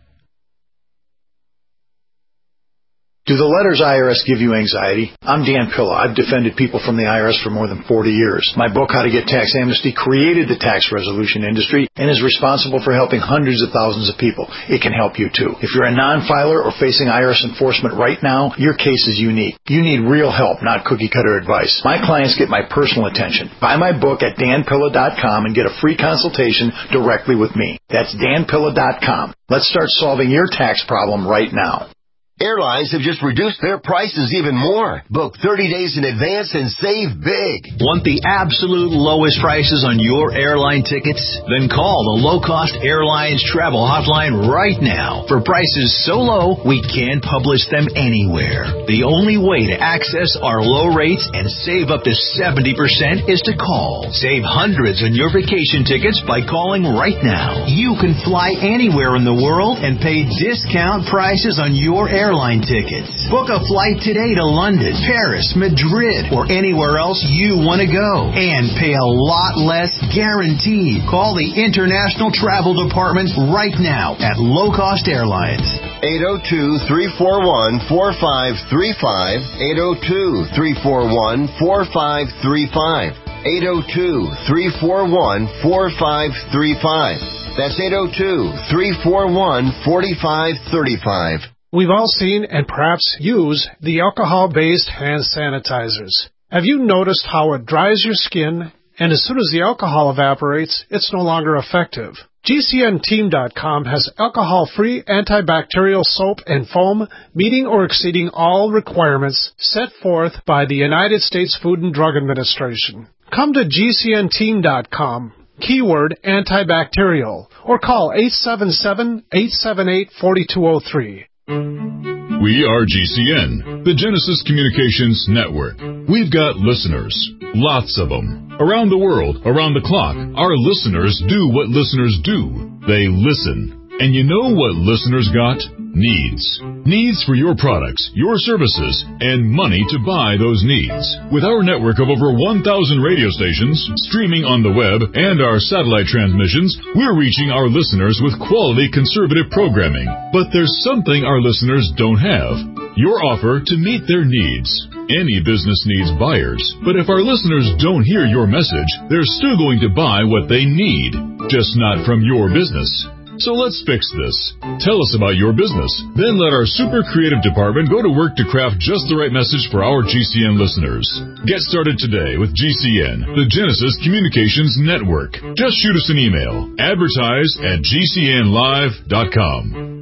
[SPEAKER 3] Do the letters IRS give you anxiety? I'm Dan Pilla. I've defended people from the IRS for more than 40 years. My book, How to Get Tax Amnesty, created the tax resolution industry and is responsible for helping hundreds of thousands of people. It can help you too. If you're a non-filer or facing IRS enforcement right now, your case is unique. You need real help, not cookie-cutter advice. My clients get my personal attention. Buy my book at danpilla.com and get a free consultation directly with me. That's danpilla.com. Let's start solving your tax problem right now.
[SPEAKER 22] Airlines have just reduced their prices even more. Book 30 days in advance and save big.
[SPEAKER 23] Want the absolute lowest prices on your airline tickets? Then call the Low Cost Airlines Travel Hotline right now. For prices so low, we can't publish them anywhere. The only way to access our low rates and save up to 70% is to call. Save hundreds on your vacation tickets by calling right now. You can fly anywhere in the world and pay discount prices on your airline tickets. Book a flight today to London, Paris, Madrid, or anywhere else you want to go. And pay a lot less guaranteed. Call the International Travel Department right now at Low Cost Airlines.
[SPEAKER 22] 802-341-4535. 802-341-4535. 802-341-4535. That's 802-341-4535.
[SPEAKER 10] We've all seen and perhaps use the alcohol-based hand sanitizers. Have you noticed how it dries your skin, and as soon as the alcohol evaporates, it's no longer effective? GCNteam.com has alcohol-free antibacterial soap and foam meeting or exceeding all requirements set forth by the United States Food and Drug Administration. Come to GCNteam.com. Keyword antibacterial, or call 877-878-4203.
[SPEAKER 1] We are GCN, the Genesis Communications Network. We've got listeners, lots of them. Around the world, around the clock, our listeners do what listeners do. They listen. And you know what listeners got? Needs. Needs for your products, your services, and money to buy those needs. With our network of over 1,000 radio stations, streaming on the web, and our satellite transmissions, we're reaching our listeners with quality conservative programming. But there's something our listeners don't have. Your offer to meet their needs. Any business needs buyers, but if our listeners don't hear your message, they're still going to buy what they need, just not from your business. So let's fix this. Tell us about your business. Then let our super creative department go to work to craft just the right message for our GCN listeners. Get started today with GCN, the Genesis Communications Network. Just shoot us an email. Advertise@GCNlive.com.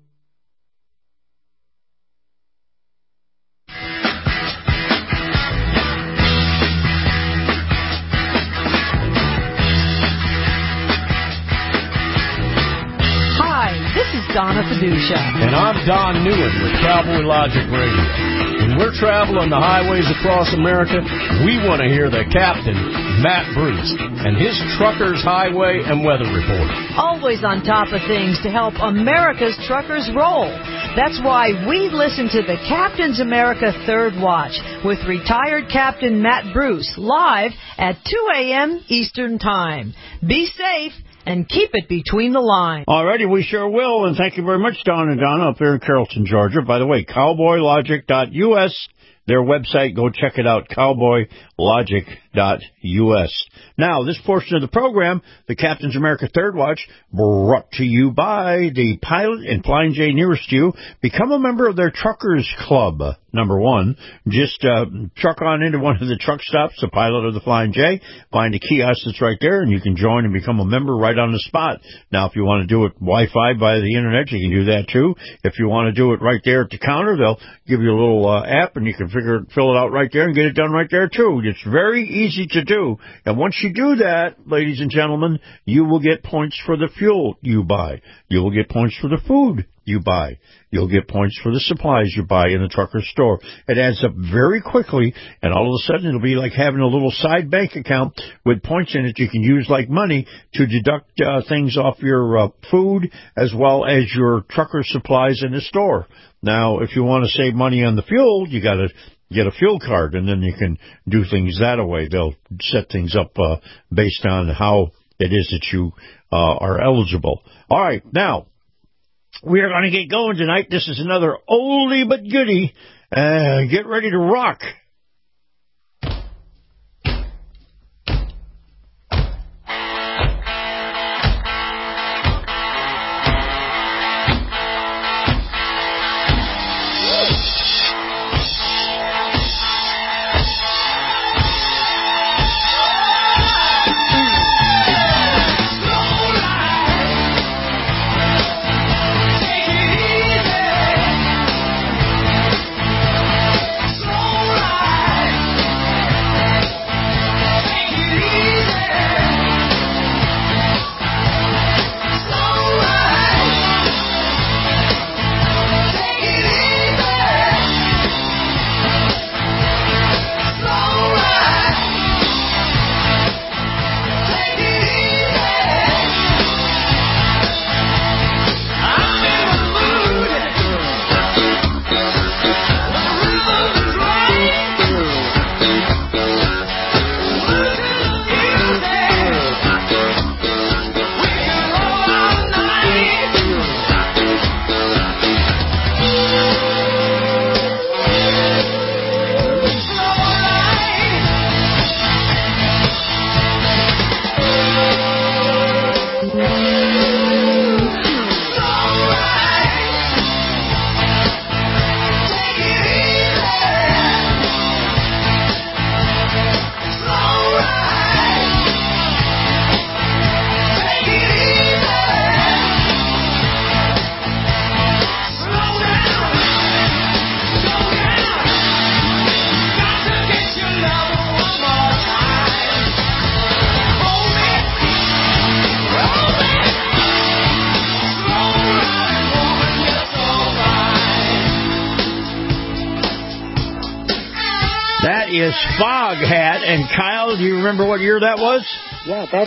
[SPEAKER 24] Donna Fiducia.
[SPEAKER 25] And I'm Don Newman with Cowboy Logic Radio. When we're traveling the highways across America, we want to hear the captain, Matt Bruce, and his Truckers Highway and Weather Report.
[SPEAKER 24] Always on top of things to help America's truckers roll. That's why we listen to the Captain's America Third Watch with retired Captain Matt Bruce live at 2 a.m. Eastern Time. Be safe and keep it between the lines.
[SPEAKER 5] Alrighty, we sure will, and thank you very much, Don and Donna, up there in Carrollton, Georgia. By the way, cowboylogic.us their website. Go check it out, cowboylogic.us. Now, this portion of the program, the Captain's America Third Watch, brought to you by the Pilot and Flying J nearest you. Become a member of their Truckers Club. Number one, just truck on into one of the truck stops, the Pilot or the Flying J, find a kiosk that's right there, and you can join and become a member right on the spot. Now, if you want to do it Wi-Fi by the Internet, you can do that too. If you want to do it right there at the counter, they'll give you a little app, and you can fill it out right there and get it done right there too. It's very easy to do. And once you do that, ladies and gentlemen, you will get points for the fuel you buy. You will get points for the food you buy. You'll get points for the supplies you buy in the trucker store. It adds up very quickly, and all of a sudden it'll be like having a little side bank account with points in it you can use like money to deduct things off your food as well as your trucker supplies in the store. Now, if you want to save money on the fuel, you got to get a fuel card, and then you can do things that way. They'll set things up based on how it is that you are eligible. All right, now, we are going to get going tonight. This is another oldie but goodie. Get ready to rock. Is Foghat, and Kyle, do you remember what year that was?
[SPEAKER 7] Yeah, that's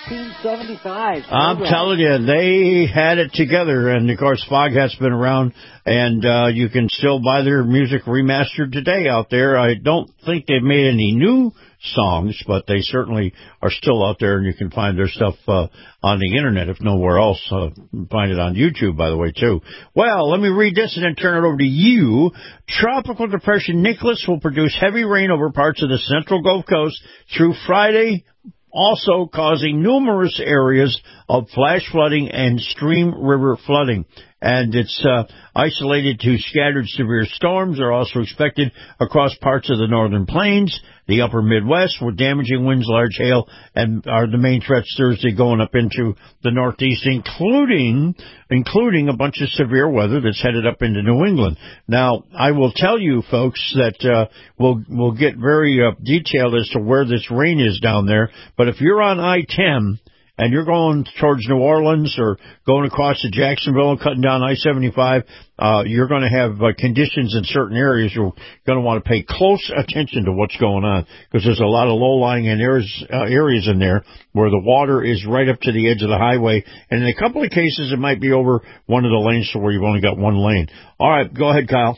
[SPEAKER 7] 1975.
[SPEAKER 5] I'm telling you, they had it together, and of course Foghat's been around, and you can still buy their music remastered today out there. I don't think they've made any new songs, but they certainly are still out there, and you can find their stuff on the Internet, if nowhere else. Find it on YouTube, by the way, too. Well, let me read this and then turn it over to you. Tropical Depression Nicholas will produce heavy rain over parts of the central Gulf Coast through Friday, also causing numerous areas of flash flooding and stream river flooding. And it's isolated to scattered severe storms are also expected across parts of the northern plains, the upper Midwest, with damaging winds, large hail, and are the main threats Thursday going up into the Northeast, including a bunch of severe weather that's headed up into New England. Now, I will tell you, folks, that we'll get very detailed as to where this rain is down there. But if you're on I-10, and you're going towards New Orleans or going across to Jacksonville and cutting down I-75, you're going to have conditions in certain areas. You're going to want to pay close attention to what's going on because there's a lot of low-lying areas in there where the water is right up to the edge of the highway. And in a couple of cases, it might be over one of the lanes to where you've only got one lane. All right, go ahead, Kyle.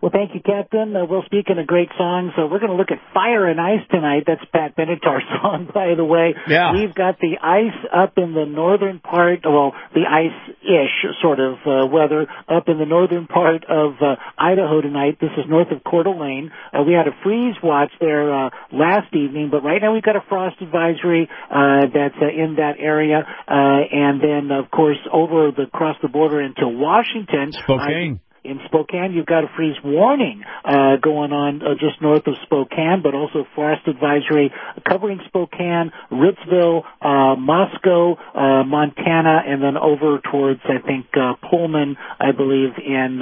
[SPEAKER 7] Well, thank you, Captain. Well, speaking of great songs, we're going to look at Fire and Ice tonight. That's Pat Benatar's song, by the way.
[SPEAKER 5] Yeah.
[SPEAKER 7] We've got the ice up in the northern part, well, the ice-ish sort of weather up in the northern part of Idaho tonight. This is north of Coeur d'Alene. We had a freeze watch there last evening, but right now we've got a frost advisory that's in that area. And then, of course, across the border into Washington.
[SPEAKER 5] Spokane.
[SPEAKER 7] In Spokane, you've got a freeze warning going on just north of Spokane, but also frost advisory covering Spokane, Ritzville, Moscow, Montana, and then over towards, I think, Pullman, I believe, in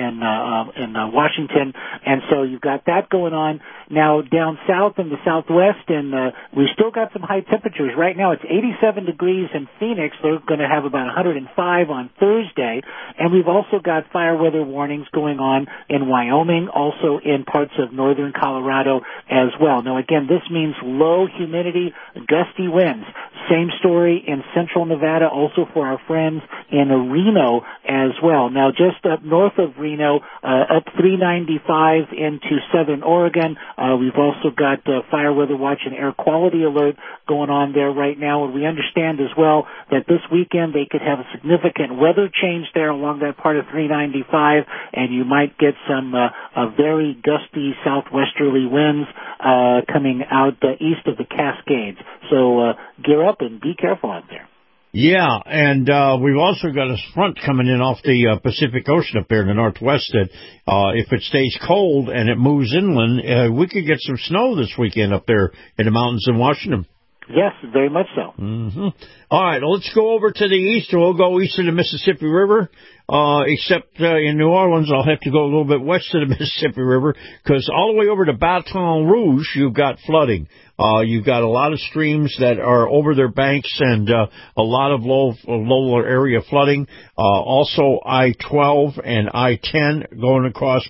[SPEAKER 7] Washington. And so you've got that going on. Now, down south in the southwest, and we've still got some high temperatures. Right now, it's 87 degrees in Phoenix. They're going to have about 105 on Thursday. And we've also got fire weather warnings going on in Wyoming, also in parts of northern Colorado as well. Now, again, this means low humidity, gusty winds. Same story in central Nevada, also for our friends in Reno as well. Now, just up north of Reno, up 395 into southern Oregon, we've also got fire weather watch and air quality alert going on there right now. And we understand as well that this weekend they could have a significant weather change there along that part of 395, and you might get some very gusty southwesterly winds coming out east of the Cascades. So gear up and be careful out there.
[SPEAKER 5] Yeah, and we've also got a front coming in off the Pacific Ocean up there in the northwest that if it stays cold and it moves inland, we could get some snow this weekend up there in the mountains in Washington.
[SPEAKER 7] Yes, very much so.
[SPEAKER 5] Mm-hmm. All right, let's go over to the east. We'll go east of the Mississippi River, except in New Orleans, I'll have to go a little bit west of the Mississippi River, because all the way over to Baton Rouge, you've got flooding. You've got a lot of streams that are over their banks and a lot of lower area flooding. Also, I-12 and I-10 going across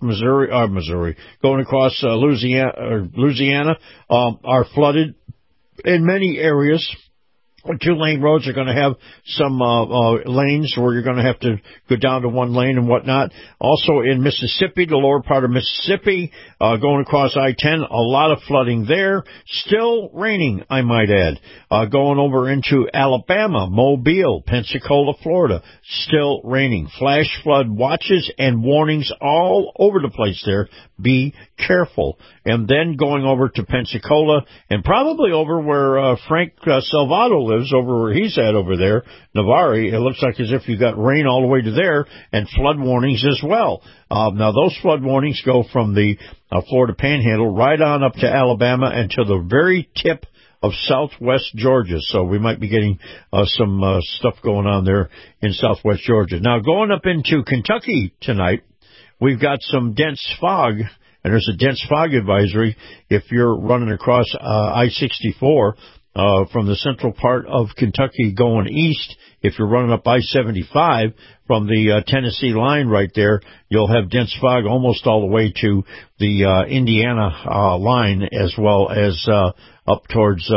[SPEAKER 5] going across Louisiana are flooded in many areas. 2-lane roads are going to have some lanes where you're going to have to go down to one lane and whatnot. Also in Mississippi, the lower part of Mississippi, going across I-10, a lot of flooding there. Still raining, I might add. Going over into Alabama, Mobile, Pensacola, Florida, still raining. Flash flood watches and warnings all over the place there. Be careful. And then going over to Pensacola and probably over where Frank Salvato lives, over where he's at over there, Navarre, it looks like as if you got rain all the way to there and flood warnings as well. Now, those flood warnings go from the Florida Panhandle right on up to Alabama and to the very tip of southwest Georgia. So we might be getting some stuff going on there in southwest Georgia. Now, going up into Kentucky tonight, we've got some dense fog, and there's a dense fog advisory if you're running across I-64 from the central part of Kentucky going east. If you're running up I-75 from the Tennessee line right there, you'll have dense fog almost all the way to the Indiana line, as well as up towards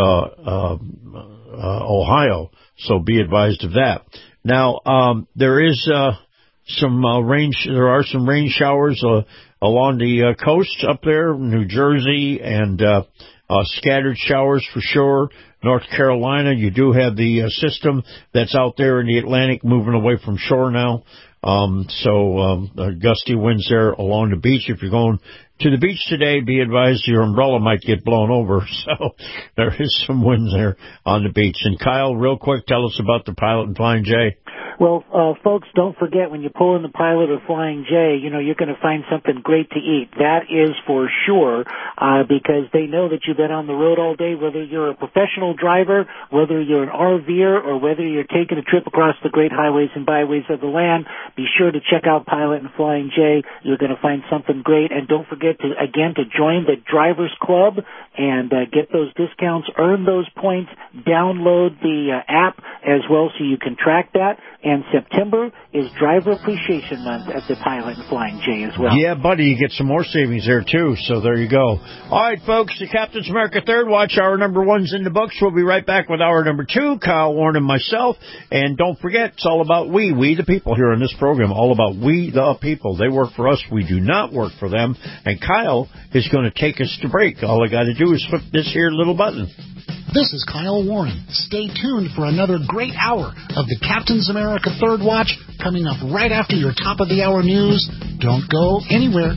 [SPEAKER 5] Ohio. So be advised of that. Now, there is some rain. There are some rain showers along the coast up there, New Jersey, and scattered showers for sure. North Carolina, you do have the system that's out there in the Atlantic moving away from shore now. So gusty winds there along the beach. If you're going to the beach today, be advised your umbrella might get blown over. So there is some wind there on the beach. And Kyle, real quick, tell us about the Pilot and Flying J.
[SPEAKER 7] Well, folks, don't forget when you pull in the Pilot or Flying J, you're going to find something great to eat. That is for sure, because they know that you've been on the road all day, whether you're a professional driver, whether you're an RVer, or whether you're taking a trip across the great highways and byways of the land. Be sure to check out Pilot and Flying J. You're going to find something great. And don't forget to join the Drivers Club and get those discounts, earn those points, download the app as well so you can track that. And September is Driver Appreciation Month at the Pilot and Flying J as well.
[SPEAKER 5] Yeah, buddy, you get some more savings there, too. So there you go. All right, folks, the Captain's America Third Watch, hour number 1's in the books. We'll be right back with hour number 2, Kyle Warren and myself. And don't forget, it's all about we the people here on this program, all about we the people. They work for us. We do not work for them. And Kyle is going to take us to break. All I got to do is flip this here little button.
[SPEAKER 20] This is Kyle Warren. Stay tuned for another great hour of the Captain's America Third Watch coming up right after your top-of-the-hour news. Don't go anywhere.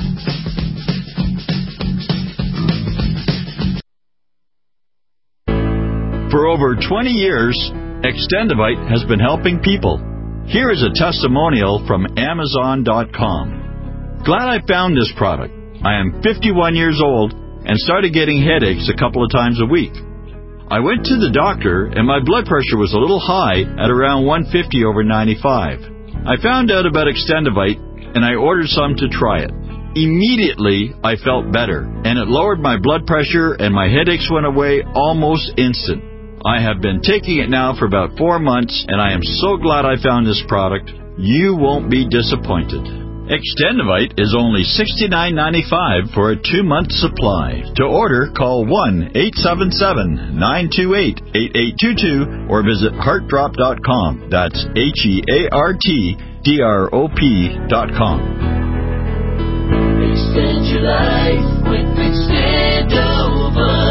[SPEAKER 2] For over 20 years, Extendivite has been helping people. Here is a testimonial from Amazon.com. Glad I found this product. I am 51 years old and started getting headaches a couple of times a week. I went to the doctor and my blood pressure was a little high at around 150 over 95. I found out about Extendivite and I ordered some to try it. Immediately, I felt better and it lowered my blood pressure and my headaches went away almost instant. I have been taking it now for about 4 months and I am so glad I found this product. You won't be disappointed. Extendivite is only $69.95 for a 2-month supply. To order, call 1-877-928-8822 or visit heartdrop.com. That's HEARTDROP.com.
[SPEAKER 4] Extend your life with Extendovite.